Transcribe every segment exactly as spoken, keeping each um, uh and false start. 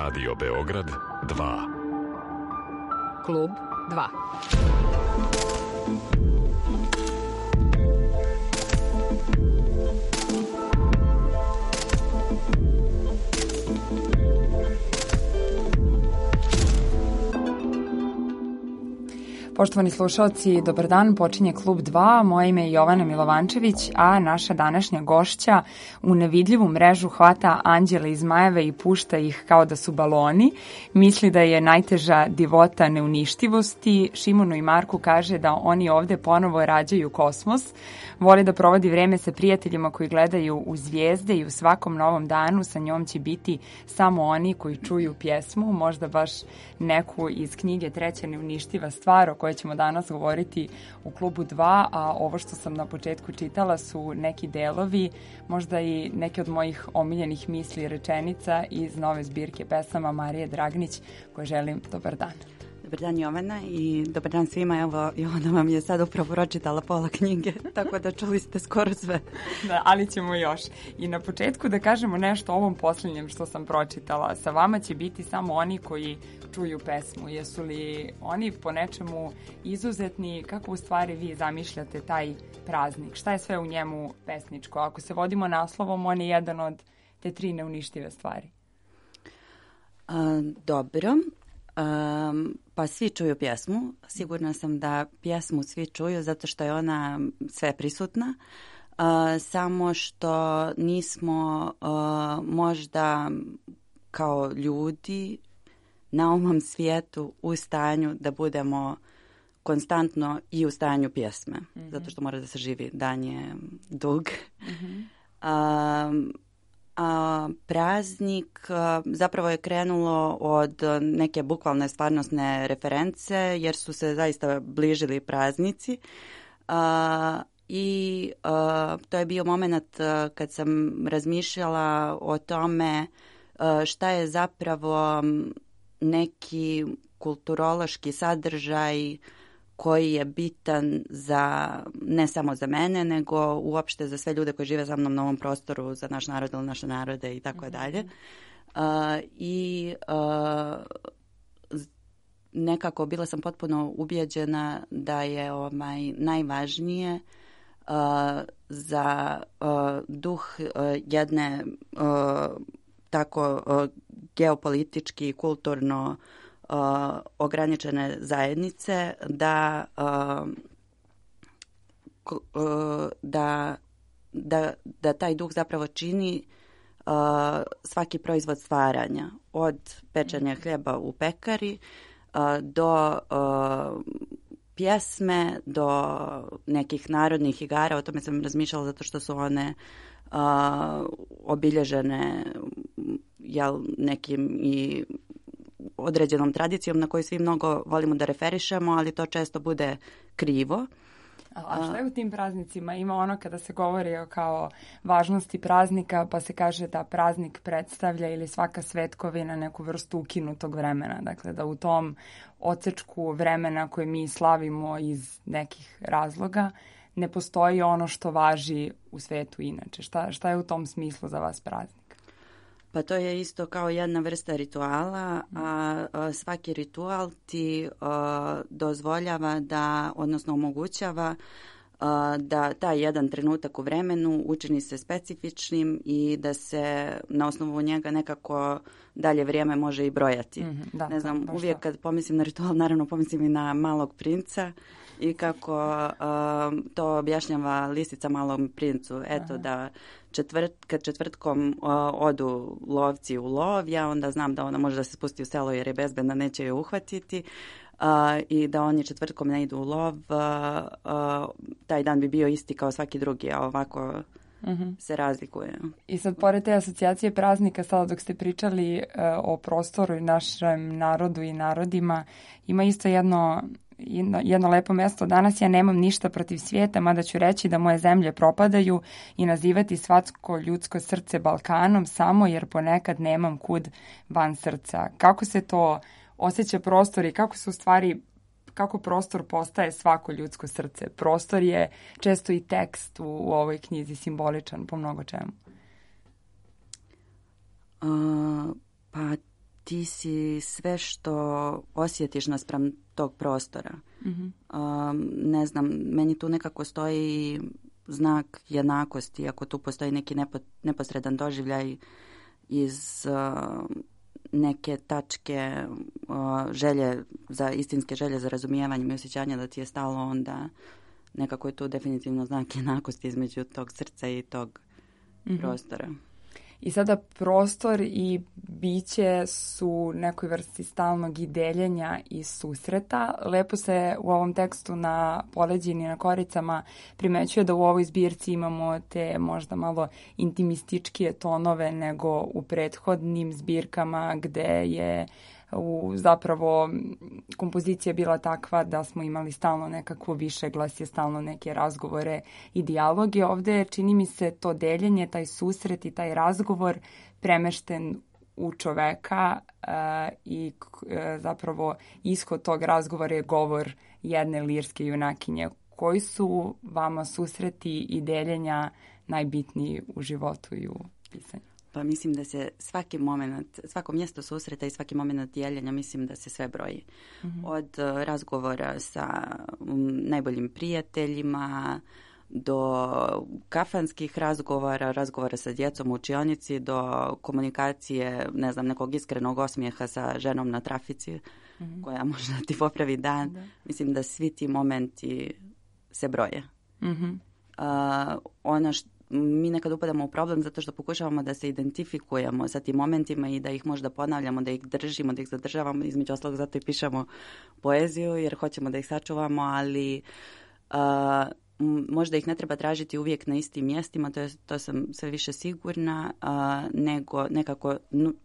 Radio Beograd dva. Klub dva. Poštovani slušalci, dobar dan, počinje Klub dva, moje ime je Jovana Milovančević, a naša današnja gošća u nevidljivu mrežu hvata anđele i zmajeve i pušta ih kao da su baloni. Misli da je najteža divota neuništivosti. Šimunu i Marku kaže da oni ovde ponovo rađaju kosmos. Voli da provodi vreme sa prijateljima koji gledaju u zvijezde i u svakom novom danu sa njom će biti samo oni koji čuju pjesmu, možda baš neku iz knjige Treća neuništiva stvar o kojoj ćemo danas govoriti u Klubu dva, a ovo što sam na početku čitala su neki delovi, možda i neke od mojih omiljenih misli i rečenica iz nove zbirke pesama Marije Dragnić, koje želim dobar dan. Dobar dan Jovana i dobar dan svima. Evo, Jovana vam je sad upravo pročitala pola knjige, tako da čuli ste skoro sve. Da, ali ćemo još. I na početku da kažemo nešto o ovom posljednjem što sam pročitala. Sa vama će biti samo oni koji čuju pesmu. Jesu li oni po nečemu izuzetni? Kako u stvari vi zamišljate taj praznik? Šta je sve u njemu pesničko? Ako se vodimo naslovom, on je jedan od te tri neuništive stvari. A, dobro. Um, pa svi čuju pjesmu. Sigurna sam da pjesmu svi čuju zato što je ona sve prisutna. Uh, samo što nismo uh, možda kao ljudi na ovom svijetu u stanju da budemo konstantno i u stanju pjesme. Mm-hmm. Zato što mora da se živi. Dan je dug. Mm-hmm. Um, A, praznik a, zapravo je krenulo od neke bukvalne stvarnosne reference jer su se zaista bližili praznici a, i a, to je bio moment a, kad sam razmišljala o tome a, šta je zapravo neki kulturološki sadržaj koji je bitan za, ne samo za mene, nego uopšte za sve ljude koji žive sa mnom na ovom prostoru, za naš narod ili naše narode i tako dalje. I uh, nekako bila sam potpuno ubjeđena da je ovaj, najvažnije uh, za uh, duh uh, jedne uh, tako uh, geopolitički i kulturno Uh, ograničene zajednice da, uh, uh, da, da, da taj duh zapravo čini uh, svaki proizvod stvaranja, od pečenja hljeba u pekari uh, do uh, pjesme, do nekih narodnih igara. O tome sam razmišljala zato što su one uh, obilježene jel, nekim i određenom tradicijom na koju svi mnogo volimo da referišemo, ali to često bude krivo. A šta je u tim praznicima? Ima ono kada se govori o kao važnosti praznika, pa se kaže da praznik predstavlja ili svaka svetkovina neku vrstu ukinutog vremena. Dakle, da u tom odsečku vremena koje mi slavimo iz nekih razloga ne postoji ono što važi u svetu inače. Šta, šta je u tom smislu za vas praznik? Pa to je isto kao jedna vrsta rituala, a, a svaki ritual ti a, dozvoljava da, odnosno omogućava a, da taj jedan trenutak u vremenu učini se specifičnim i da se na osnovu njega nekako dalje vrijeme može i brojati. Mm-hmm, da, ne znam, da, uvijek kad pomislim na ritual, naravno pomislim i na Malog princa i kako uh, to objašnjava lisica Malom princu. Eto, aha, da četvrt, kad četvrtkom uh, odu lovci u lov, ja onda znam da ona može da se spusti u selo jer je bezbedna, neće je uhvatiti. Uh, i da oni četvrtkom ne idu u lov, uh, uh, taj dan bi bio isti kao svaki drugi, a ovako uh-huh. se razlikuje. I sad, pored te asocijacije praznika, sada dok ste pričali uh, o prostoru i našem narodu i narodima, ima isto jedno, jedno, jedno lepo mjesto. Danas ja nemam ništa protiv svijeta, mada ću reći da moje zemlje propadaju i nazivati svatko ljudsko srce Balkanom samo jer ponekad nemam kud van srca. Kako se to osjeća prostor i kako se u stvari, kako prostor postaje svako ljudsko srce? Prostor je često i tekst u, u ovoj knjizi simboličan po mnogo čemu. Uh, pa ti si sve što osjetiš naspram tog prostora. Mm-hmm. Um, ne znam, meni tu nekako stoji znak jednakosti, ako tu postoji neki nepo, neposredan doživljaj iz uh, neke tačke uh, želje, za istinske želje za razumijevanjem i osjećanja da ti je stalo, onda nekako je tu definitivno znak jednakosti između tog srca i tog mm-hmm. prostora. I sada prostor i biće su nekoj vrsti stalnog i deljenja i susreta. Lepo se u ovom tekstu na poleđini, na koricama primećuje da u ovoj zbirci imamo te možda malo intimističkije tonove nego u prethodnim zbirkama gde je u zapravo kompozicija bila takva da smo imali stalno nekakvo više glasje, stalno neke razgovore i dijaloge. Ovde čini mi se to deljenje, taj susret i taj razgovor premešten u čoveka uh, i uh, zapravo ishod tog razgovora je govor jedne lirske junakinje. Koji su vama susreti i deljenja najbitniji u životu i u pisanju? Pa mislim da se svaki moment, svako mjesto susreta i svaki moment dijeljenja, mislim da se sve broji. Mm-hmm. Od uh, razgovora sa um, najboljim prijateljima do kafanskih razgovora, razgovora sa djecom u učionici, do komunikacije, ne znam, nekog iskrenog osmijeha sa ženom na trafici, mm-hmm. koja možda ti popravi dan. Da. Mislim da svi ti momenti se broje. Mm-hmm. Uh, ono što mi nekad upadamo u problem zato što pokušavamo da se identifikujemo sa tim momentima i da ih možda ponavljamo, da ih držimo, da ih zadržavamo. Između ostalog zato i pišemo poeziju jer hoćemo da ih sačuvamo, ali uh, možda ih ne treba tražiti uvijek na istim mjestima, to, je, to sam sve više sigurna, uh, nego nekako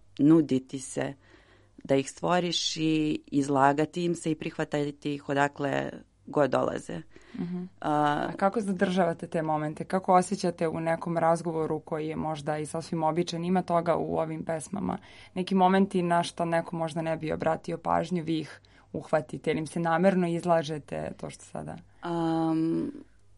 nuditi se da ih stvoriš i izlagati im se i prihvatati ih odakle god dolaze. Uh-huh. Uh, A kako zadržavate te momente? Kako osjećate u nekom razgovoru koji je možda i sasvim običan? Ima toga u ovim pesmama. Neki momenti na što neko možda ne bi obratio pažnju, vi ih uhvatite ili im se namerno izlažete to što sada? Um,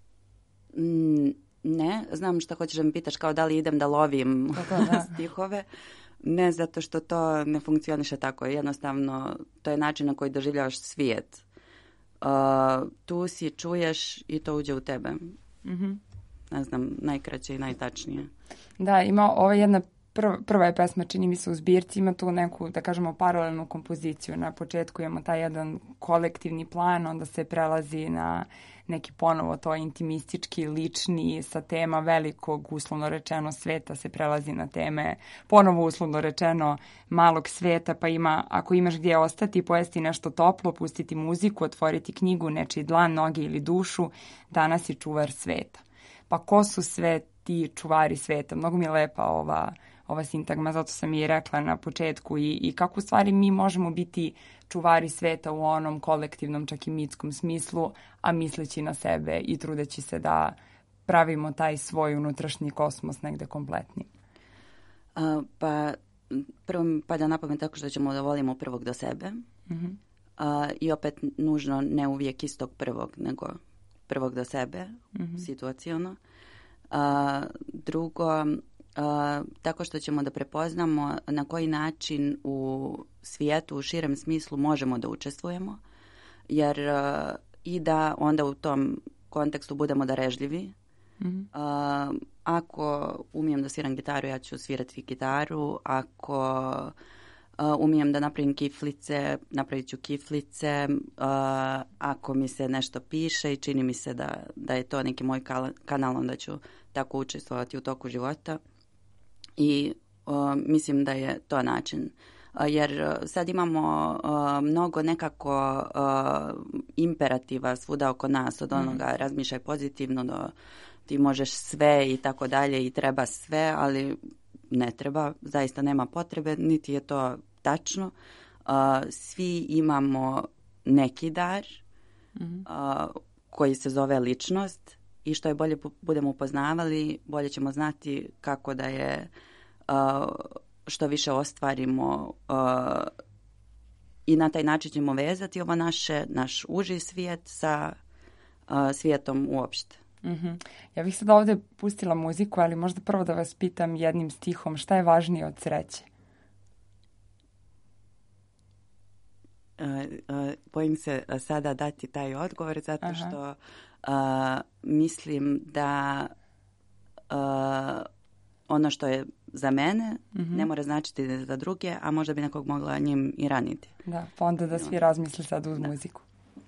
ne, znam što hoćeš da mi pitaš, kao da li idem da lovim to, to, da. stihove. Ne, zato što to ne funkcioniše tako. Jednostavno, to je način na koji doživljavaš svijet. Uh, tu si čuješ i to uđe u tebe. Mm-hmm. Ne znam, najkraće i najtačnije. Da, ima ova jedna prva, prva je pesma, čini mi se u zbirci, ima tu neku, da kažemo, paralelnu kompoziciju. Na početku imamo taj jedan kolektivni plan, onda se prelazi na neki ponovo to intimistički, lični, sa tema velikog, uslovno rečeno, sveta se prelazi na teme ponovo uslovno rečeno malog sveta, pa ima, ako imaš gdje ostati, pojesti nešto toplo, pustiti muziku, otvoriti knjigu, nečiji dlan, noge ili dušu, danas si čuvar sveta. Pa ko su sve ti čuvari sveta? Mnogo mi je lepa ova, ova sintagma, zato sam i rekla na početku i, i kako u stvari mi možemo biti čuvari sveta u onom kolektivnom, čak i mitskom smislu, a misleći na sebe i trudeći se da pravimo taj svoj unutrašnji kosmos negde kompletni. Uh, pa prvo mi pada na pamet tako što ćemo da volimo prvog do sebe. Mm-hmm. Uh, I opet nužno ne uvijek istog prvog, nego prvog do sebe, mm-hmm. situaciono. Uh, drugo, Uh, tako što ćemo da prepoznamo na koji način u svijetu, u širem smislu možemo da učestvujemo, jer uh, i da onda u tom kontekstu budemo darežljivi. Mm-hmm. Uh, ako umijem da sviram gitaru, ja ću svirati gitaru. Ako uh, umijem da napravim kiflice, napravit ću kiflice. Uh, ako mi se nešto piše i čini mi se da, da je to neki moj kanal, onda ću tako učestvovati u toku života. I uh, mislim da je to način. Uh, jer uh, sad imamo uh, mnogo nekako uh, imperativa svuda oko nas, od onoga mm. razmišljaj pozitivno do ti možeš sve i tako dalje i treba sve, ali ne treba, zaista nema potrebe, niti je to tačno. Uh, svi imamo neki dar mm. uh, koji se zove ličnost i što je bolje budemo upoznavali, bolje ćemo znati kako da je uh, što više ostvarimo uh, i na taj način ćemo vezati ovo naše, naš uži svijet sa uh, svijetom uopšte. Mm-hmm. Ja bih sad ovdje pustila muziku, ali možda prvo da vas pitam jednim stihom, šta je važnije od sreće? Uh, uh, bojim se sada dati taj odgovor zato Aha. što uh, mislim da uh, ono što je za mene mm-hmm. ne mora značiti da za druge, a možda bi nekog mogla njim i raniti. Da, pa onda da svi razmisli sad uz da. muziku.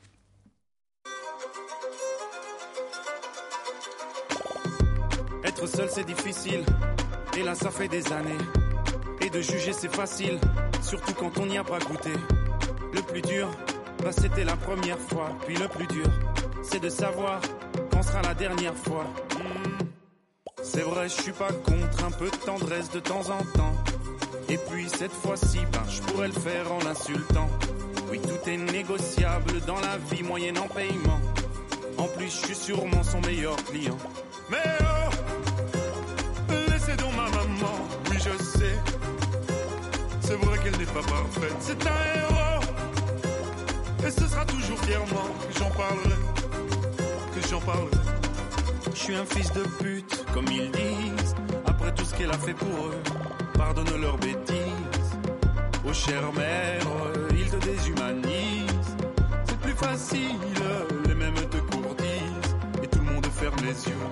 Être seul c'est difficile, et là ça fait des années. Et de juger c'est facile, surtout quand on n'y a pas goûté. Le plus dur, bah c'était la première fois. Puis le plus dur, c'est de savoir quand sera la dernière fois. Mmh. C'est vrai, je suis pas contre un peu de tendresse de temps en temps. Et puis cette fois-ci, ben je pourrais le faire en l'insultant. Oui, tout est négociable dans la vie moyennant paiement. En plus, je suis sûrement son meilleur client. Mais oh, laissez donc ma maman, oui je sais. C'est vrai qu'elle n'est pas parfaite, c'est un héros. Et ce sera toujours fièrement que j'en parlerai, que j'en parlerai. Je suis un fils de pute, comme ils disent. Après tout ce qu'elle a fait pour eux, pardonne leurs bêtises. Oh chère mère, ils te déshumanisent. C'est plus facile, les mêmes te courtisent. Et tout le monde ferme les yeux.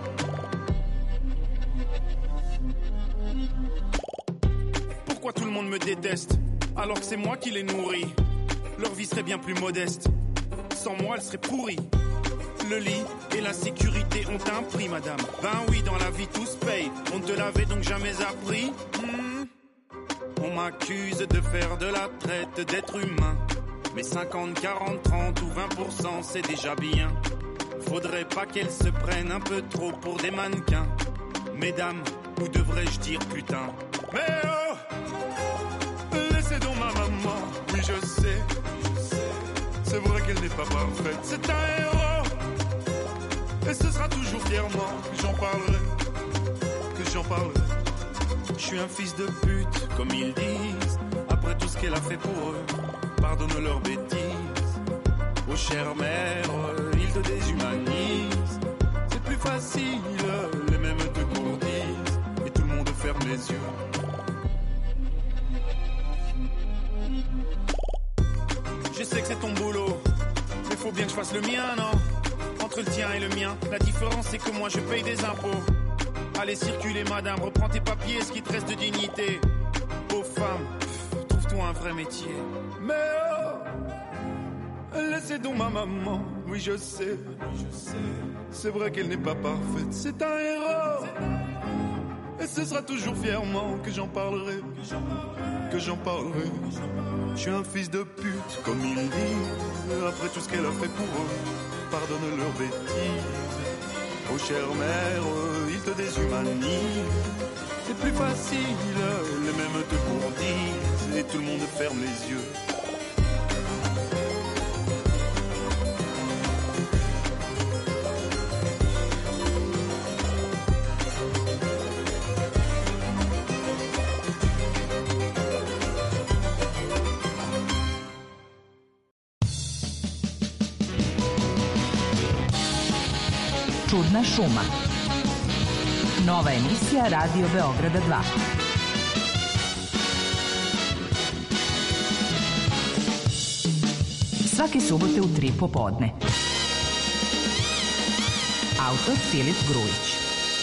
Pourquoi tout le monde me déteste, alors que c'est moi qui les nourris? Leur vie serait bien plus modeste. Sans moi, elle serait pourrie. Le lit et la sécurité ont un prix, madame. Ben oui, dans la vie, tout se paye. On ne te l'avait donc jamais appris. Mmh. On m'accuse de faire de la traite d'être humain. Mais cinquante, quarante, trente ou vingt pour cent, c'est déjà bien. Faudrait pas qu'elles se prennent un peu trop pour des mannequins. Mesdames, ou devrais-je dire putain? Mais oh, laissez donc ma maman, oui je sais. C'est vrai qu'elle n'est pas parfaite, c'est un héros. Et ce sera toujours fièrement que j'en parlerai, que j'en parlerai. Je suis un fils de pute, comme ils disent. Après tout ce qu'elle a fait pour eux, pardonne leurs bêtises. Oh chère mère, ils te déshumanisent. C'est plus facile, les mêmes te courtisent. Et tout le monde ferme les yeux. Je sais que c'est ton boulot, mais faut bien que je fasse le mien, non? Entre le tien et le mien, la différence c'est que moi je paye des impôts. Allez circuler madame, reprends tes papiers, ce qui te reste de dignité. Aux femmes, pff, trouve-toi un vrai métier. Mais oh, laissez donc ma maman, oui je sais. C'est vrai qu'elle n'est pas parfaite, c'est un héros. Et ce sera toujours fièrement que j'en parlerai, que j'en parlerai. Je suis un fils de pute, comme ils disent. Après tout ce qu'elle a fait pour eux, pardonne leurs bêtises. Oh chère mère, ils te déshumanisent. C'est plus facile, les mêmes te courtisent. Et tout le monde ferme les yeux. Čudna šuma. Nova emisija Radio Beograda dva. Svake subote u tri popodne. Autor Filip Grujić.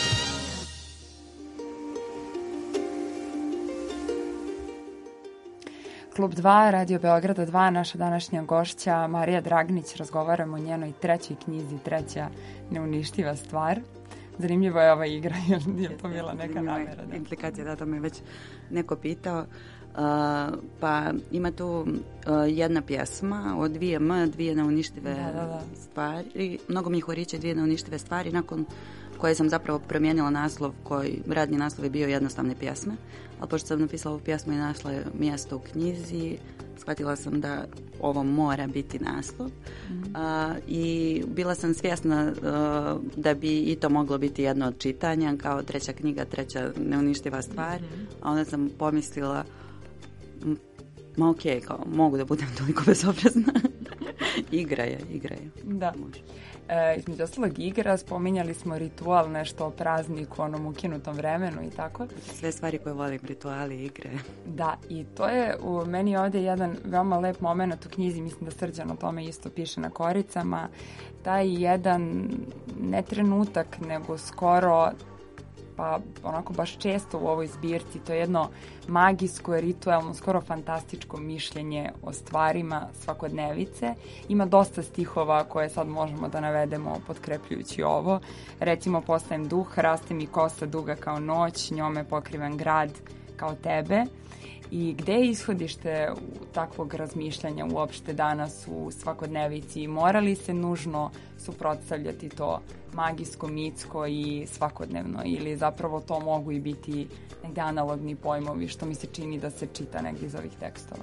Klub dva, Radio Beograda dva, naša današnja gošća Marija Dragnić. Razgovaramo o njenoj trećoj knjizi, Treća neuništiva stvar. Zanimljiva je ova igra, je to bila neka namera? Da? Implikacija, da, to me već neko pitao. Uh, pa ima tu uh, jedna pjesma od dvije M, dvije neuništive da, da, da. stvari. Mnogo mi horiće dvije neuništive stvari, nakon koje sam zapravo promijenila naslov, koji radni naslov je bio Jednostavne pjesme, ali pošto sam napisala ovu pjesmu i našla mjesto u knjizi, shvatila sam da ovo mora biti naslov. Mm-hmm. uh, i bila sam svjesna uh, da bi i to moglo biti jedno od čitanja, kao treća knjiga, treća neuništiva stvar, mm-hmm. a onda sam pomislila ma ok, kao, mogu da budem toliko bezobrazna igra je, igra je. Da. E, između ostalog igra, spominjali smo ritual, nešto o prazniku, onom ukinutom vremenu i tako. Sve stvari koje volim, rituali, igre. Da, i to je u meni ovdje jedan veoma lep moment u knjizi, mislim da Srđan o tome isto piše na koricama, taj jedan, ne trenutak, nego skoro, pa onako baš često u ovoj zbirci, to je jedno magijsko, ritualno, skoro fantastičko mišljenje o stvarima svakodnevice. Ima dosta stihova koje sad možemo da navedemo potkrepljujući ovo. Recimo, postajem duh, raste mi kosa duga kao noć, njome pokriven grad kao tebe. I gde je ishodište takvog razmišljanja uopšte danas u svakodnevici? Mora li se nužno suprotstavljati to magijsko, mitsko i svakodnevno? Ili zapravo to mogu i biti negde analogni pojmovi, što mi se čini da se čita negdje iz ovih tekstova?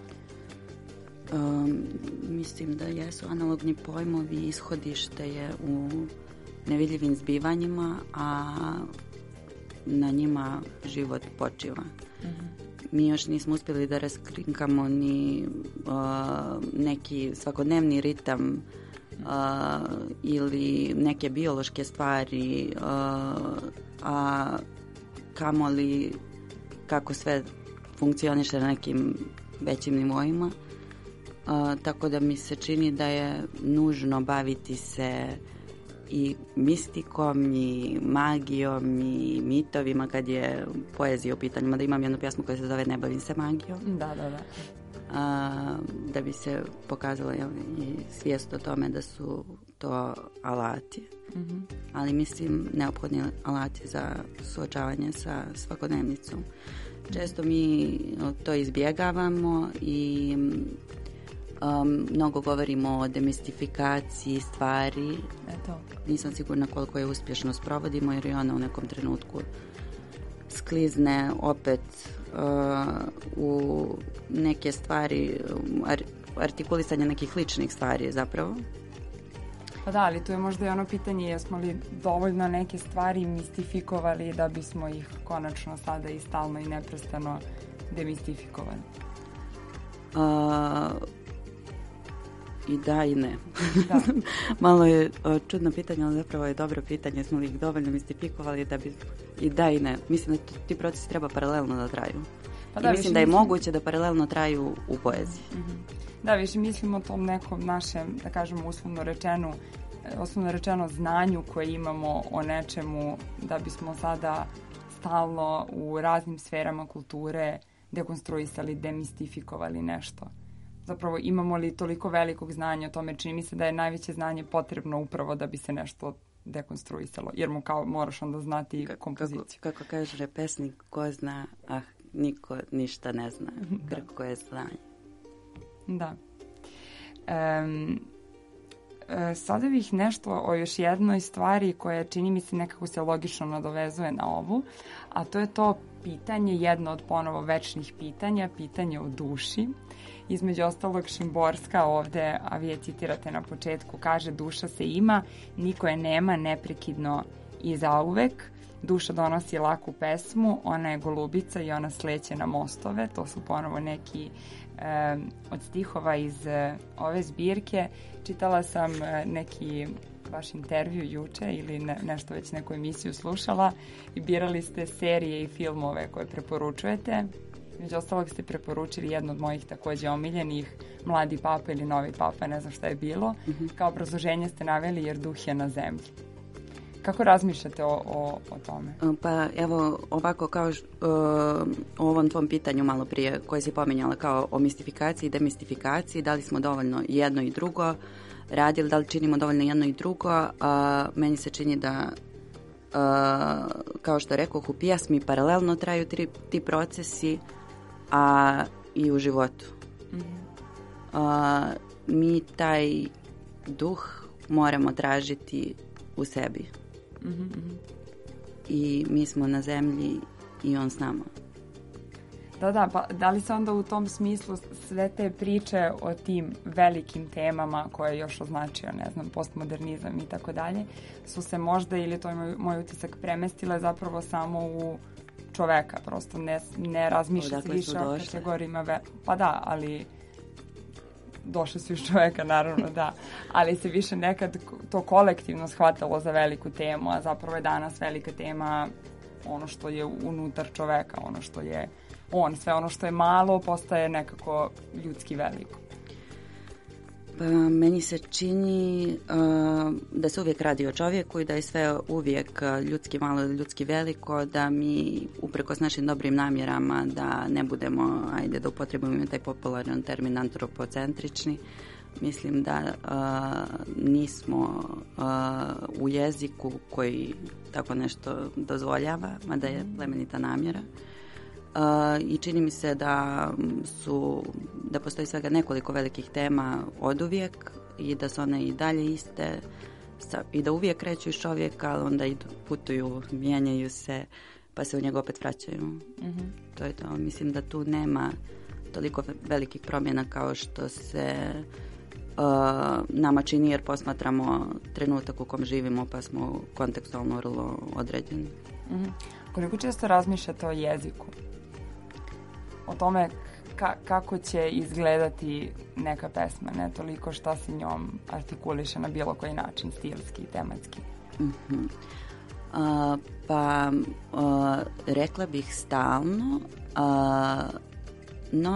Um, mislim da jesu analogni pojmovi, ishodište je u nevidljivim zbivanjima, a na njima život počiva. Mm-hmm. Mi još nismo uspjeli da raskrinkamo ni uh, neki svakodnevni ritam uh, ili neke biološke stvari, uh, a kamoli kako sve funkcioniše na nekim većim nivoima. Uh, tako da mi se čini da je nužno baviti se i mistikom, i magijom, i mitovima kad je poezija u pitanju. Mada imam jednu pjesmu koja se zove Ne bavim se magijom. Da, da, da. A, da bi se pokazalo jel, i svijest o tome da su to alati. Mm-hmm. Ali mislim neophodni alati za suočavanje sa svakodnevnicom. Često mi to izbjegavamo i Um, mnogo govorimo o demistifikaciji stvari. Eto. Nisam sigurna koliko je uspješno sprovodimo, jer i ona u nekom trenutku sklizne opet uh, u neke stvari, ar- artikulisanje nekih ličnih stvari zapravo. Pa da, ali tu je možda i ono pitanje, jesmo li dovoljno neke stvari mistifikovali da bismo ih konačno sada i stalno i neprestano demistifikovali? Uh, I da i ne. Da. Malo je o, čudno pitanje, ali zapravo je dobro pitanje. Smo li ih dovoljno mistifikovali da bi... I da i ne. Mislim da ti procesi treba paralelno da traju. Pa da, I mislim da je mislim... moguće da paralelno traju u poeziji. Mm-hmm. Da, više mislim o tom nekom našem, da kažemo uslovno rečenu, osnovno rečeno znanju koje imamo o nečemu, da bismo sada stalno u raznim sferama kulture dekonstruisali, demistifikovali nešto. Zapravo imamo li toliko velikog znanja o tome, čini mi se da je najveće znanje potrebno upravo da bi se nešto dekonstruisalo, jer mu kao moraš onda znati kako, kompoziciju. Kako, kako kaže pesnik, ko zna, ah, niko ništa ne zna, kako je znanje. Da. Um, e, sada bih nešto o još jednoj stvari koja čini mi se nekako se logično nadovezuje na ovu, a to je to pitanje, jedno od ponovo večnih pitanja, pitanje o duši. Između ostalog Šimborska ovde, a vi je citirate na početku, kaže: duša se ima, niko je nema, neprekidno i zauvek. Duša donosi laku pesmu, ona je golubica i ona sleće na mostove. To su ponovo neki e, od stihova iz e, ove zbirke. Čitala sam e, neki vaš intervju juče ili ne, nešto već neku emisiju slušala i birali ste serije i filmove koje preporučujete. Među ostalog ste preporučili jednu od mojih takođe omiljenih, Mladi papa ili Novi papa, ne znam šta je bilo. Mm-hmm. Kao obrazloženje ste naveli jer duh je na zemlji. Kako razmišljate o, o, o tome? Pa evo ovako kao ž, uh, o ovom tvom pitanju malo prije koje si pominjala kao o mistifikaciji i demistifikaciji, da li smo dovoljno jedno i drugo radili, da li činimo dovoljno jedno i drugo, a meni se čini da uh, kao što rekoh u pjesmi paralelno traju tri, ti procesi, a i u životu. Mm-hmm. Uh, mi taj duh moramo tražiti u sebi. Mm-hmm. I mi smo na zemlji i on s nama. Da, da, pa da li se onda u tom smislu sve te priče o tim velikim temama koje je još označio, ne znam, postmodernizam i tako dalje, su se možda, ili to je moj, moj utisak, premestile zapravo samo u čoveka, prosto ne, ne razmišlja se više o kategorijama. Ve... Pa da, ali došli su iz čoveka, naravno, da. Ali se više nekad to kolektivno shvatalo za veliku temu, a zapravo je danas velika tema ono što je unutar čoveka, ono što je on. Sve ono što je malo postaje nekako ljudski veliko. Pa, meni se čini uh, da se uvijek radi o čovjeku i da je sve uvijek ljudski malo, ljudski veliko, da mi uprkos našim dobrim namjerama da ne budemo, ajde da upotrebujemo taj popularan termin antropocentrični, mislim da uh, nismo uh, u jeziku koji tako nešto dozvoljava, mada je plemenita namjera. Uh, i čini mi se da su da postoji svega nekoliko velikih tema oduvijek i da su one i dalje iste sa, i da uvijek kreću iz čovjeka, ali onda idu, putuju, mijenjaju se pa se u njega opet vraćaju. Mm-hmm. To je to. Mislim da tu nema toliko velikih promjena kao što se uh, nama čini, jer posmatramo trenutak u kom živimo pa smo kontekstualno vrlo određeni. Mm-hmm. Koliko često razmišljate o jeziku? O tome ka- kako će izgledati neka pesma, ne toliko šta se njom artikuliše na bilo koji način, stilski i tematski. Mm-hmm. Uh, pa uh, rekla bih stalno, uh, no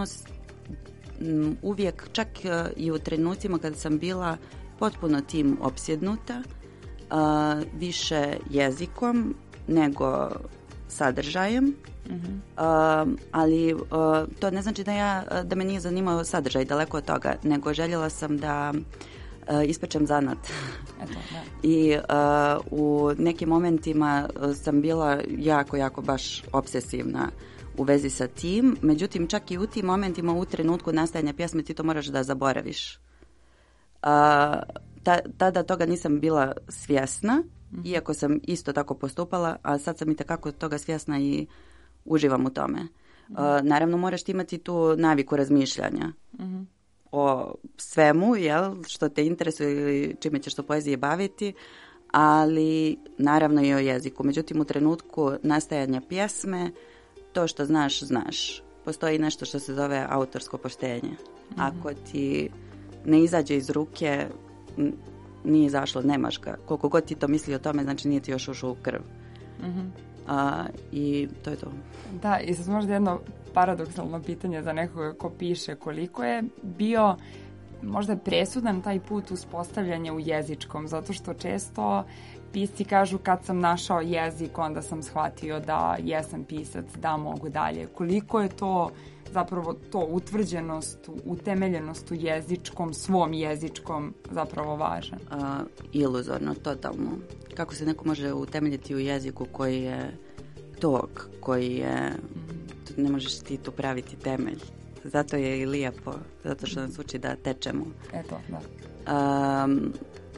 m, uvijek, čak uh, i u trenucima kada sam bila potpuno tim opsjednuta, uh, više jezikom nego sadržajem. Mm-hmm. Uh, ali uh, to ne znači da ja da me nije zanimao sadržaj, daleko od toga, nego željela sam da uh, ispečem zanat. Eto, da. I uh, u nekim momentima sam bila jako, jako baš obsesivna u vezi sa tim, međutim čak i u tim momentima, u trenutku nastajanja pjesme, ti to moraš da zaboraviš. Uh, ta, tada toga nisam bila svjesna, mm-hmm. iako sam isto tako postupala, a sad sam i takako toga svjesna i uživam u tome. Mm-hmm. Uh, naravno, moraš ti imati tu naviku razmišljanja mm-hmm. o svemu, jel, što te interesuje ili čime ćeš to poezije baviti, ali naravno i o jeziku. Međutim, u trenutku nastajanja pjesme, to što znaš, znaš. Postoji nešto što se zove autorsko poštenje. Mm-hmm. Ako ti ne izađe iz ruke, nije izašlo, nemaš ga. Koliko god ti to misli o tome, znači nije ti još ušao u krv. Mm-hmm. A, i to je to. Da, i sad možda jedno paradoksalno pitanje za nekoga ko piše, koliko je bio možda presudan taj put uspostavljanja u jezičkom, zato što često pisci kažu kad sam našao jezik, onda sam shvatio da jesam pisac, da mogu dalje. Koliko je to zapravo to utvrđenost, utemeljenost u jezičkom, svom jezičkom zapravo važan? Uh, iluzorno, totalno. Kako se neko može utemeljiti u jeziku koji je tok, koji je, mm-hmm. ne možeš ti tu praviti temelj. Zato je i lijepo, zato što nas uči da tečemo. Eto, da. Um,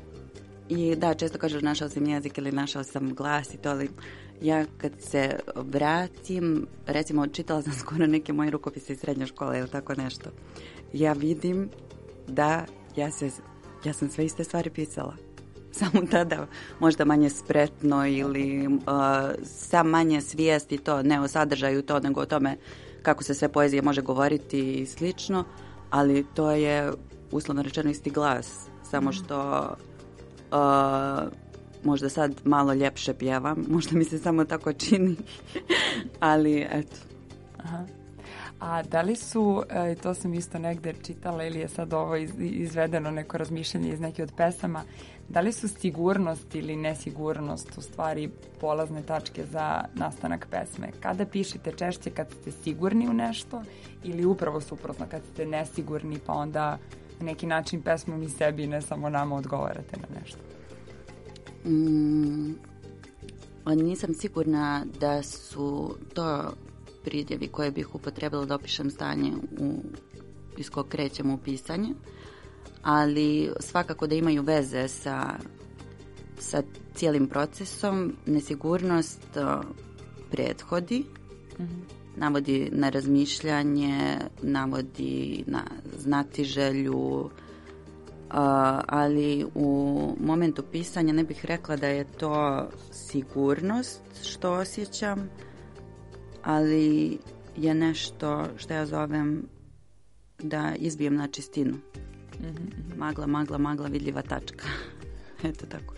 I da, često kažeš našao sam jezik ili našao sam glas i to, ali ja kad se vratim, recimo čitala sam skoro neke moje rukopise iz srednje škole ili tako nešto, ja vidim da ja, se, ja sam sve iste stvari pisala. Samo tada možda manje spretno ili uh, sam manje svijesti to, ne o sadržaju to, nego o tome kako se sve poezije može govoriti i slično, ali to je uslovno rečeno isti glas, samo što uh, možda sad malo ljepše pjevam, možda mi se samo tako čini, ali eto. Aha. A da li su, e, to sam isto negde čitala ili je sad ovo iz, izvedeno neko razmišljanje iz neke od pesama, da li su sigurnost ili nesigurnost u stvari polazne tačke za nastanak pesme? Kada pišete češće, kad ste sigurni u nešto ili upravo suprotno, kad ste nesigurni pa onda na neki način pesmom i sebi, ne samo nama, odgovarate na nešto? Mm, nisam sigurna da su to pridjevi koje bih upotrebila da opišem stanje u, iz kog krećem u pisanje, ali svakako da imaju veze sa, sa cijelim procesom. Nesigurnost uh, prethodi, mm-hmm. navodi na razmišljanje, navodi na znatiželju, uh, ali u momentu pisanja ne bih rekla da je to sigurnost što osjećam, ali je nešto što ja zovem da izbijem na čistinu. Mm-hmm. Magla, magla, magla, vidljiva tačka. Eto tako.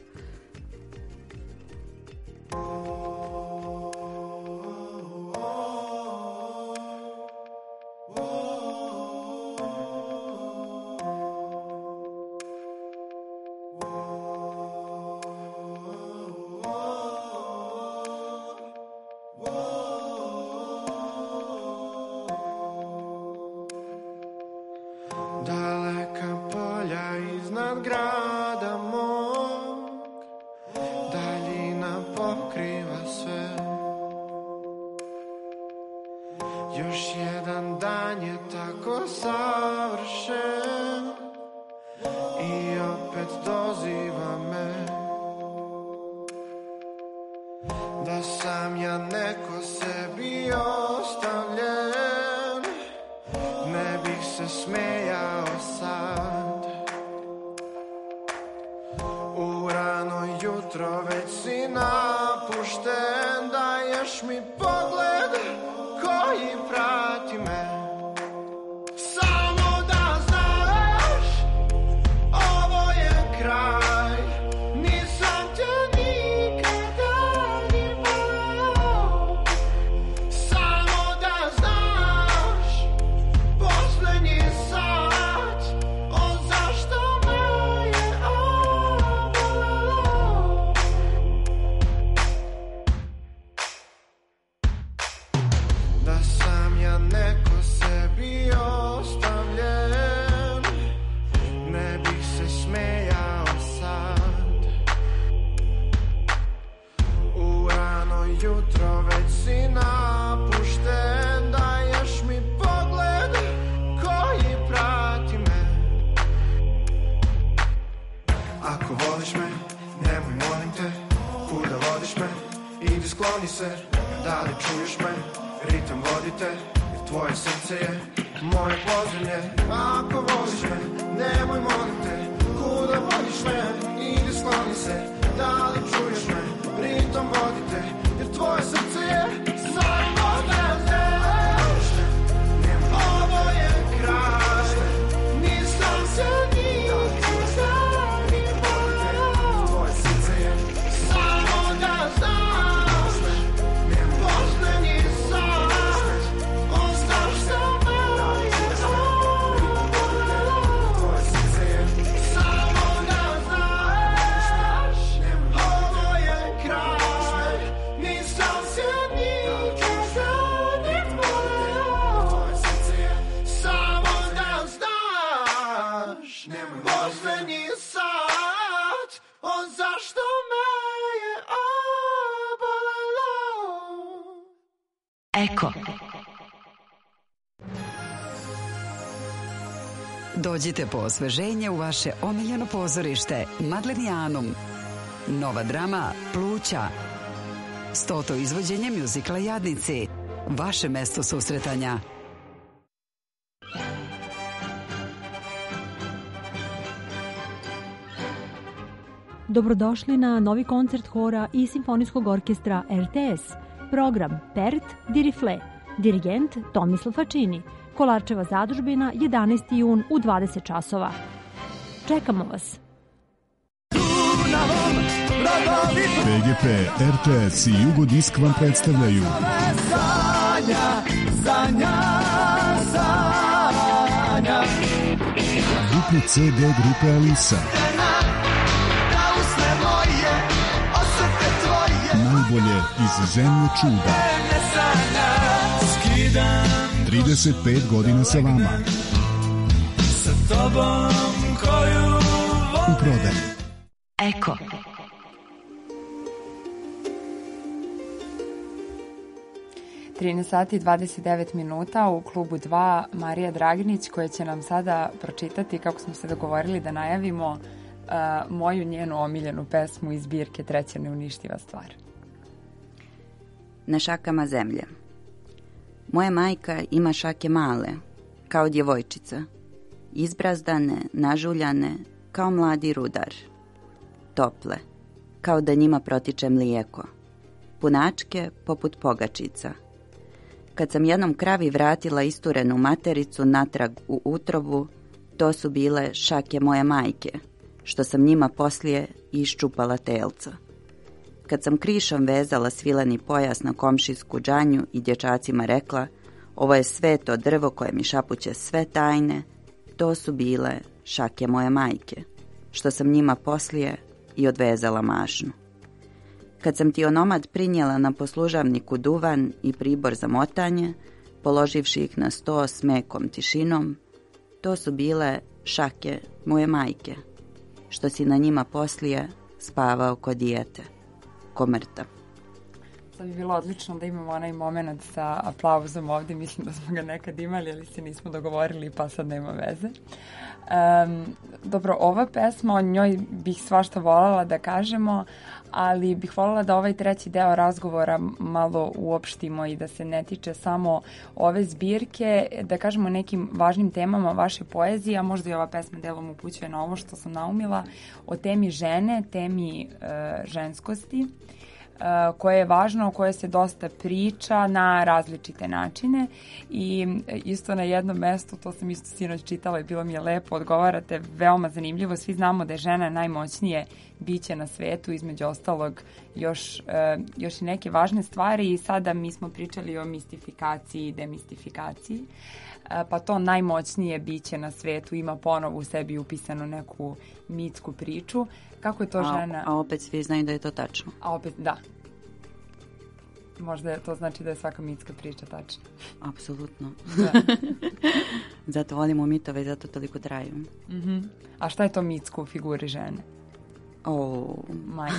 Eko. Dođite po osveženje u vaše omiljeno pozorište Madlenijanum. Nova drama Pluća. Stoto izvođenje mjuzikla Jadnici. Vaše mesto susretanja. Dobrodošli na novi koncert hora i simfonijskog orkestra R T S. Program Pert di Rifle. Dirigent Tomislav Fačini. Kolarčeva zadužbina, jedanaesti jun u dvadeset časova. Čekamo vas. P G P, R T S i Jugodisk vam predstavljaju dupli C D grupe Alisa. Najbolje iz zemlje čuda. trideset pet godina sa vama. U prodaju. Eko. trinaest sati i dvadeset devet minuta u klubu dva Marija Dragnić koja će nam sada pročitati, kako smo se dogovorili da najavimo, uh, moju njenu omiljenu pesmu iz zbirke Treća neuništiva stvar. Na šakama zemlje. Moja majka ima šake male, kao djevojčica, izbrazdane, nažuljane, kao mladi rudar, tople, kao da njima protiče mlijeko, punačke poput pogačica. Kad sam jednom kravi vratila isturenu matericu natrag u utrobu, To su bile šake moje majke, što sam njima poslije iščupala telca. Kad sam krišom vezala svileni pojas na komšijsku džanju i dječacima rekla, ovo je sveto drvo koje mi šapuće sve tajne, to su bile šake moje majke, što sam njima poslije i odvezala mašnu. Kad sam ti onomad prinijela na poslužavniku duvan i pribor za motanje, položivši ih na sto s mekom tišinom, to su bile šake moje majke, što si na njima poslije spavao ko dijete, ko mrtav. Sad bi bilo odlično da imamo onaj moment sa aplauzom ovdje, mislim da smo ga nekad imali, ali se nismo dogovorili pa sad nema veze. Um, dobro, ova pesma, o njoj bih svašta voljela da kažemo, ali bih voljela da ovaj treći deo razgovora malo uopštimo i da se ne tiče samo ove zbirke, da kažemo nekim važnim temama vaše poezije, a možda i ova pesma delom upućuje na ovo što sam naumila, o temi žene, temi uh, ženskosti, Uh, koje je važno, o kojoj se dosta priča na različite načine i isto na jednom mestu, to sam isto sinoć čitala i bilo mi je lepo, odgovarate veoma zanimljivo, svi znamo da je žena najmoćnije biće na svetu, između ostalog još, uh, još i neke važne stvari i sada mi smo pričali o mistifikaciji i demistifikaciji, uh, pa to najmoćnije biće na svetu ima ponovo u sebi upisanu neku mitsku priču. Kako je to žena? A, a opet svi znaju da je to tačno. A opet, da. Možda je, to znači da je svaka mitska priča tačna. Apsolutno. Da. Zato volimo mitove i zato toliko traju. Mm-hmm. A šta je to mitsko u figuri žene? O, Majke.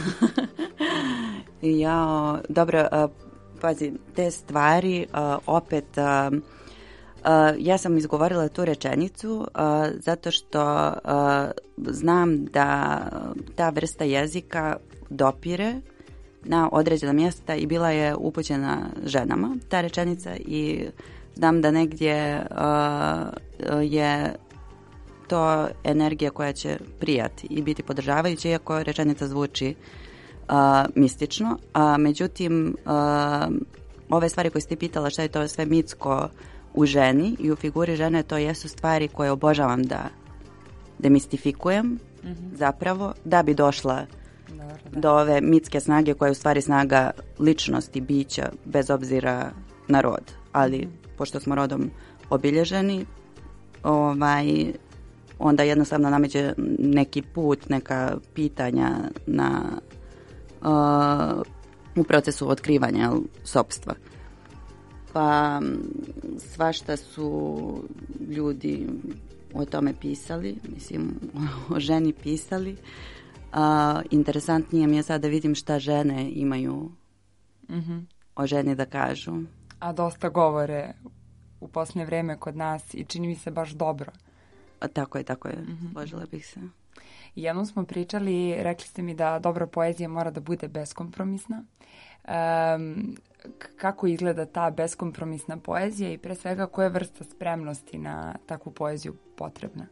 ja, dobro, uh, pazi, te stvari uh, opet... Uh, Uh, ja sam izgovorila tu rečenicu uh, zato što uh, znam da ta vrsta jezika dopire na određena mjesta i bila je upućena ženama, ta rečenica, i znam da negdje uh, je to energija koja će prijati i biti podržavajuća, iako rečenica zvuči uh, mistično. A međutim, uh, ove stvari koje si ti pitala, šta je to sve mitsko u ženi i u figuri žene, to jesu stvari koje obožavam da demistifikujem, mm-hmm. zapravo, da bi došla Dobar, da. do ove mitske snage koja je u stvari snaga ličnosti, bića, bez obzira na rod. Ali, mm-hmm. pošto smo rodom obilježeni, ovaj, onda jednostavno nameće neki put, neka pitanja na, uh, u procesu otkrivanja sopstva. Pa svašta su ljudi o tome pisali, mislim, o ženi pisali. A, interesantnije mi je sad da vidim šta žene imaju mm-hmm. o ženi da kažu. A dosta govore u posljednje vrijeme kod nas i čini mi se baš dobro. A, tako je, tako je. Mm-hmm. Složila bih se. Jednom smo pričali, rekli ste mi da dobra poezija mora da bude beskompromisna. Um, kako izgleda ta beskompromisna poezija i pre svega koja je vrsta spremnosti na takvu poeziju potrebna?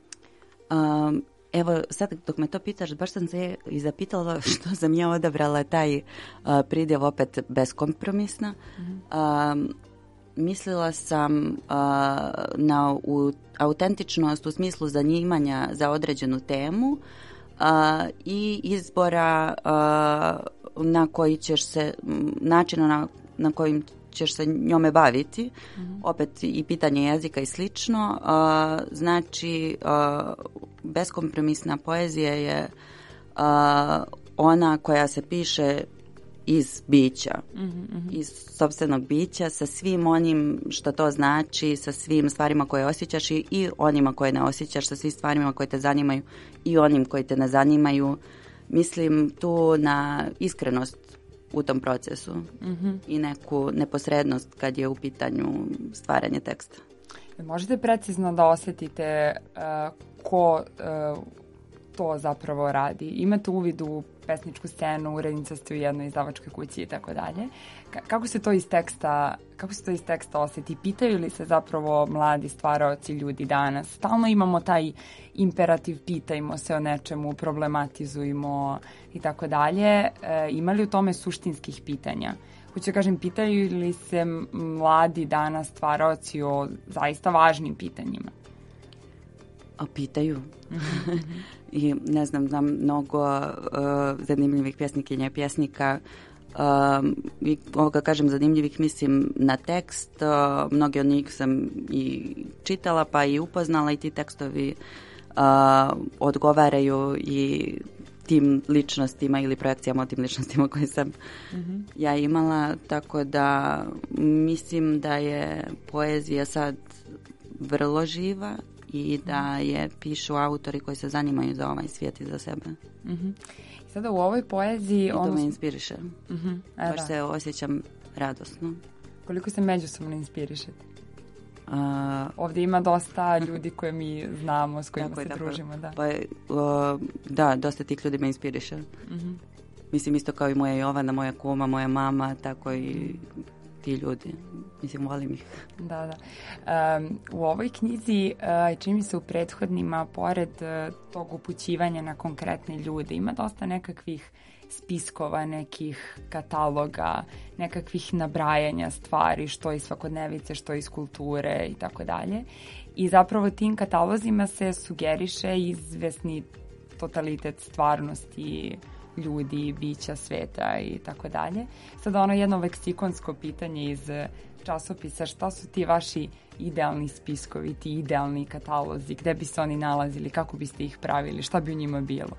Um, evo, sad dok me to pitaš, baš sam se i zapitala što sam ja odabrala taj uh, pridjev opet beskompromisna. Mm-hmm. Um, mislila sam uh, na u, autentičnost u smislu zanimanja za određenu temu uh, i izbora uh, na koji ćeš se, načina na, na kojim ćeš se njome baviti, mm-hmm. opet i pitanje jezika i slično. Uh, znači, uh, beskompromisna poezija je uh, ona koja se piše iz bića, mm-hmm. iz sopstvenog bića, sa svim onim što to znači, sa svim stvarima koje osjećaš i, i onima koje ne osjećaš, sa svim stvarima koje te zanimaju i onim koji te ne zanimaju. Mislim tu na iskrenost u tom procesu mm-hmm. i neku neposrednost kad je u pitanju stvaranje teksta. Možete precizno da osjetite uh, ko uh, to zapravo radi? Imate uvid u pesničku scenu, urednica ste u jednoj izdavačkoj kući i tako dalje. Kako se to iz teksta, kako se to iz teksta osjeti? Pitaju li se zapravo mladi stvaraoci, ljudi danas? Stalno imamo taj imperativ, pitajmo se o nečemu, problematizujmo i tako dalje. Ima li u tome suštinskih pitanja? Hoću kažem, pitaju li se mladi danas stvaraoci o zaista važnim pitanjima? A pitaju. I ne znam, znam mnogo uh, zanimljivih pjesnikinja i pjesnika. Um, I ovoga kažem zanimljivih, mislim na tekst. Uh, mnogi od njih sam i čitala pa i upoznala i ti tekstovi uh, odgovaraju i tim ličnostima ili projekcijama o tim ličnostima koje sam mm-hmm. ja imala. Tako da mislim da je poezija sad vrlo živa i da je pišu autori koji se zanimaju za ovaj svijet i za sebe. Mm-hmm. I sada u ovoj poeziji... I to ono... me inspiriše. Mm-hmm. E, baš se osjećam radosno. Koliko se međusobno inspirišete? Uh, Ovdje ima dosta ljudi koje mi znamo, s kojima se da, družimo. Da. Pa, uh, da, dosta tih ljudi me inspiriše. Mm-hmm. Mislim isto kao i moja Jovana, moja kuma, moja mama, tako i ti ljudi. Mislim, volim ih. Da, da. Um, u ovoj knjizi, uh, čini mi se u prethodnima, pored uh, tog upućivanja na konkretne ljude, ima dosta nekakvih spiskova, nekih kataloga, nekakvih nabrajanja stvari, što iz svakodnevice, što iz kulture i tako dalje. I zapravo tim katalozima se sugeriše izvesni totalitet stvarnosti ljudi, bića, sveta i tako dalje. Sada ono jedno leksikonsko pitanje iz časopisa, šta su ti vaši idealni spiskovi, ti idealni katalozi, gde bi se oni nalazili, kako biste ih pravili, šta bi u njima bilo?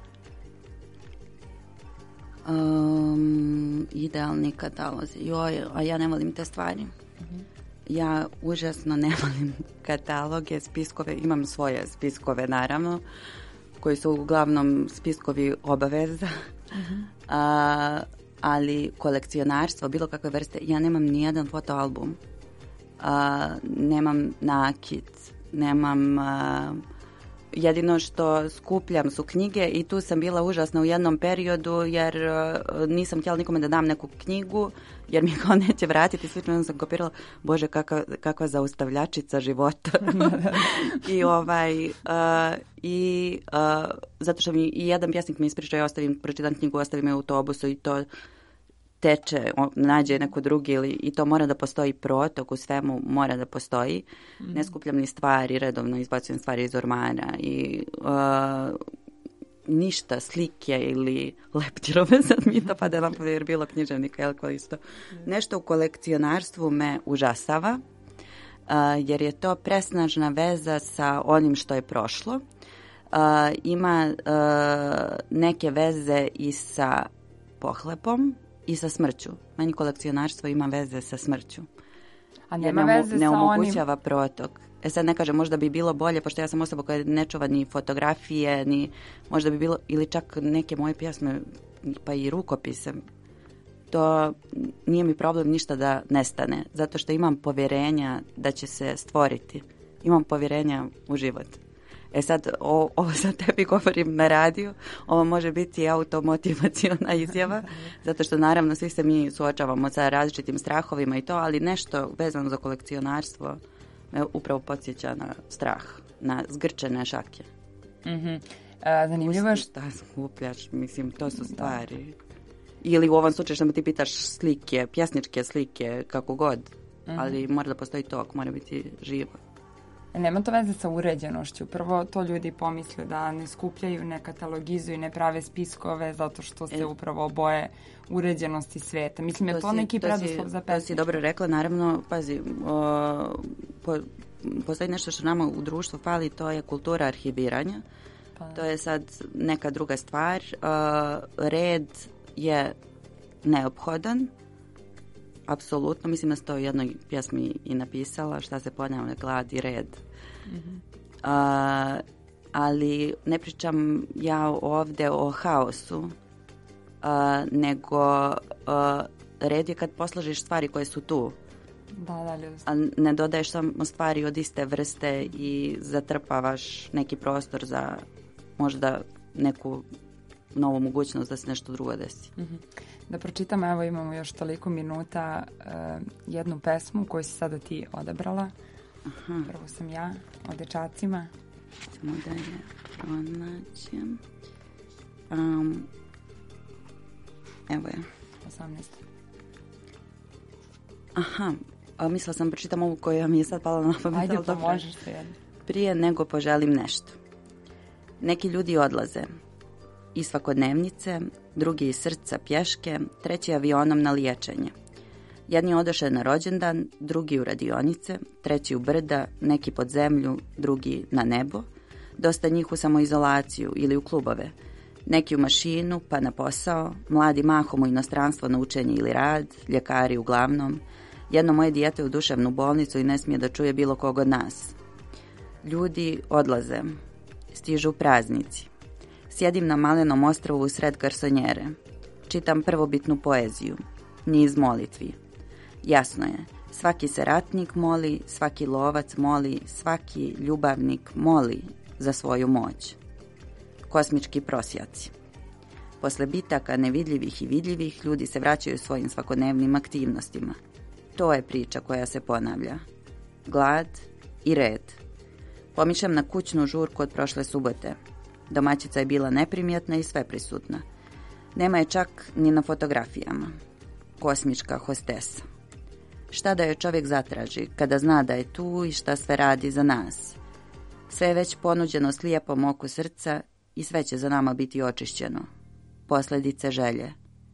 Um, idealni katalozi. Joj, a ja ne volim te stvari. Mm-hmm. Ja užasno ne volim kataloge, spiskove. Imam svoje spiskove, naravno, koji su uglavnom spiskovi obaveza. Mm-hmm. A, ali kolekcionarstvo, bilo kakve vrste, ja nemam nijedan fotoalbum. A, nemam nakit, nemam... A, jedino što skupljam su knjige i tu sam bila užasna u jednom periodu jer uh, nisam htjela nikome da dam neku knjigu jer mi kao neće vratiti. Slično sam kopirala, bože kakva, kakva zaustavljačica života. I ovaj uh, i uh, zato što mi i jedan pjesnik mi ispriča, ja ostavim, pročitam knjigu, ostavim je u autobusu i to teče, nađe neko drugi ili, i to mora da postoji protok u svemu, mora da postoji. Mm. Ne skupljam ni stvari, redovno izbacujem stvari iz ormara i uh, ništa, slike ili leptirove, sad mi to pada vam jer bilo književnika, jel ko isto. Mm. Nešto u kolekcionarstvu me užasava, uh, jer je to presnažna veza sa onim što je prošlo. Uh, ima uh, neke veze i sa pohlepom, i sa smrću. Meni kolekcionarstvo ima veze sa smrću. A nema ne, veze ne sa omogućava onim... protok. E sad ne kažem, možda bi bilo bolje, pošto ja sam osoba koja ne čuva ni fotografije, ni možda bi bilo, ili čak neke moje pjesme, pa i rukopise. To nije mi problem ništa da nestane, zato što imam povjerenja da će se stvoriti. Imam povjerenja u život. E sad, o, ovo sad tebi govorim na radiju, ovo može biti automotivaciona izjava, zato što naravno svi se mi suočavamo sa različitim strahovima i to, ali nešto vezano za kolekcionarstvo me upravo podsjeća na strah, na zgrčene šake. Mm-hmm. A, zanimljivo je što... Šta skupljaš, mislim, to su stvari. Da. Ili u ovom slučaju što me ti pitaš slike, pjesničke slike, kako god, mm-hmm. ali mora da postoji tok, mora biti živo. Nema to veze sa uređenošću. Prvo to ljudi pomisle da ne skupljaju, ne katalogizuju, ne prave spiskove zato što se e. upravo oboje uređenosti sveta. Mislim, je to, to si, neki preduslov za pesničku. To si dobro rekla, naravno, pazi, o, po, postoji nešto što nama u društvu fali, to je kultura arhiviranja. Pa. To je sad neka druga stvar. O, red je neophodan. Apsolutno, mislim da se to u jednoj pjesmi i napisala, šta se ponavlja, glad i red. Mm-hmm. Uh, ali ne pričam ja ovdje o haosu, uh, nego uh, red je kad posložiš stvari koje su tu. Da, da, a ne dodaješ samo stvari od iste vrste i zatrpavaš neki prostor za možda neku novu mogućnost da se nešto drugo desi. Mm-hmm. Da pročitam, evo imamo još toliko minuta, uh, jednu pesmu koju si sada ti odabrala. Aha. Prvo sam ja, o dečacima. Samo da je pronaćem. Um, evo je. osamnaest. Aha, a mislila sam pročitam ovu koju mi je sad pala na pamet. Ajde, pomožeš se jedno. Prije nego poželim nešto. Neki ljudi odlaze i svakodnevnice, drugi iz srca pješke, treći avionom na liječenje. Jedni odoše na rođendan, drugi u radionice, treći u brda, neki pod zemlju, drugi na nebo, dosta njih u samoizolaciju ili u klubove, neki u mašinu pa na posao, mladi mahom u inostranstvo na učenje ili rad, ljekari uglavnom. Jedno moje dijete u duševnu bolnicu i ne smije da čuje bilo kog od nas. Ljudi odlaze, stižu praznici. Sjedim na malenom ostrvu u sred garsonjere. Čitam prvobitnu poeziju, niz molitvi. Jasno je, svaki se ratnik moli, svaki lovac moli, svaki ljubavnik moli za svoju moć. Kosmički prosjaci. Posle bitaka nevidljivih i vidljivih, ljudi se vraćaju svojim svakodnevnim aktivnostima. To je priča koja se ponavlja. Glad i red. Pomišljam na kućnu žurku od prošle subote. Domaćica je bila neprimjetna i sveprisutna. Nema je čak ni na fotografijama. Kosmička hostesa. Šta da joj čovjek zatraži kada zna da je tu i šta sve radi za nas? Sve je već ponuđeno s lijepom oku srca i sve će za nama biti očišćeno. Posljedice želje.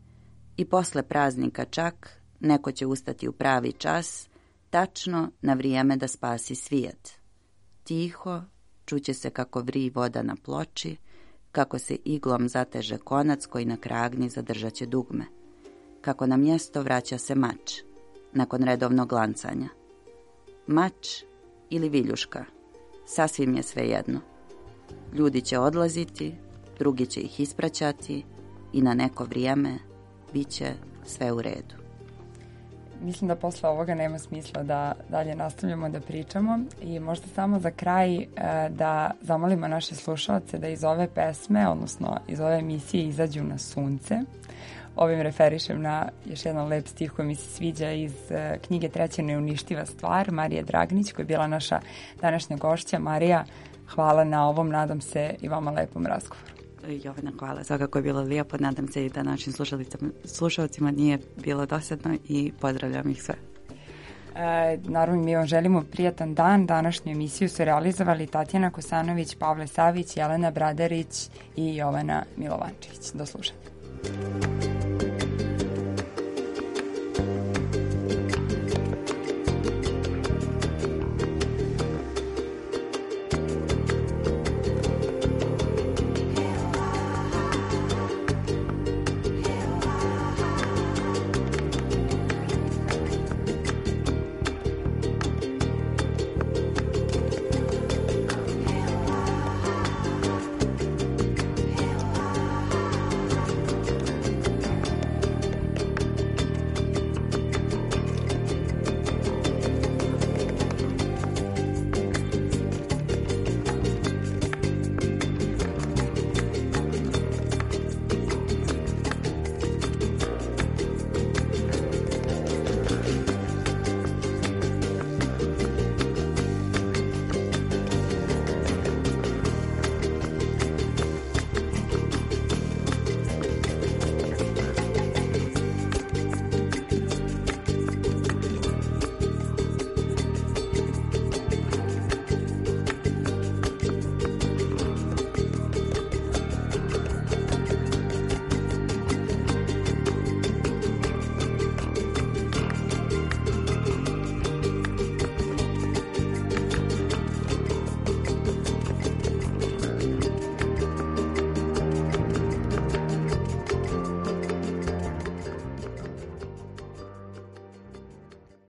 I posle praznika čak neko će ustati u pravi čas, tačno na vrijeme da spasi svijet. Tiho čuće se kako vri voda na ploči, kako se iglom zateže konac koji na kragni zadržat će dugme. Kako na mjesto vraća se mač, nakon redovnog glancanja. Mač ili viljuška, sasvim je svejedno. Ljudi će odlaziti, drugi će ih ispraćati i na neko vrijeme bit će sve u redu. Mislim da posle ovoga nema smisla da dalje nastavljamo da pričamo i možda samo za kraj e, da zamolimo naše slušalce da iz ove pesme, odnosno iz ove emisije izađu na sunce. Ovim referišem na još jedan lep stih koji mi se sviđa iz e, knjige Treća neuništiva stvar, Marije Dragnić, koja je bila naša današnja gošća. Marija, hvala na ovom, nadam se i vama lepom razgovoru. Jovana, hvala. Svakako je bilo lijepo. Nadam se i da našim slušalcima nije bilo dosadno i pozdravljam ih sve. E, naravno, mi vam želimo prijatan dan. Današnju emisiju su realizovali Tatjana Kosanović, Pavle Savić, Jelena Bradarić i Jovana Milovančević. Do slušanja.